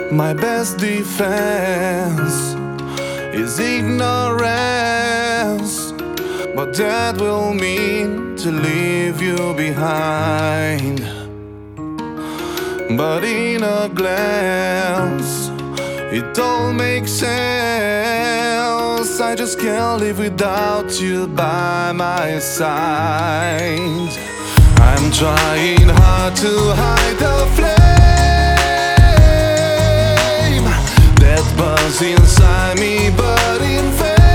My best defense is ignorance, but that will mean to leave you behind. But in a glance, it all makes sense. I just can't live without you by my side. I'm trying hard to hide the flame that burns inside me, but in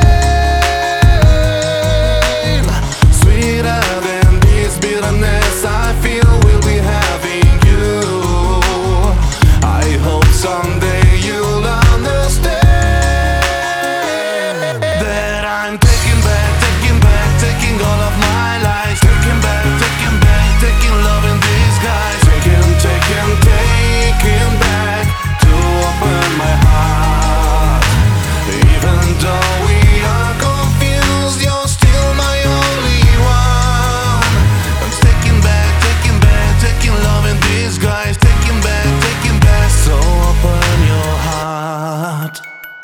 vain. Sweeter than this bitterness I feel will be having you. I hope someday you'll understand that I'm taking back all of my lies. Taking back taking love in disguise. Taking back to open my heart. Even though we are confused, you're still my only one. I'm taking back taking love in disguise. Taking back, so open your heart.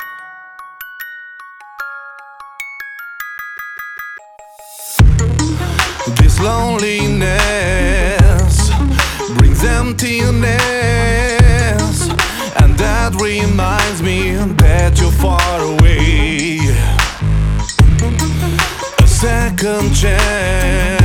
This loneliness brings emptiness, and that reminds me that you're far away. A second chance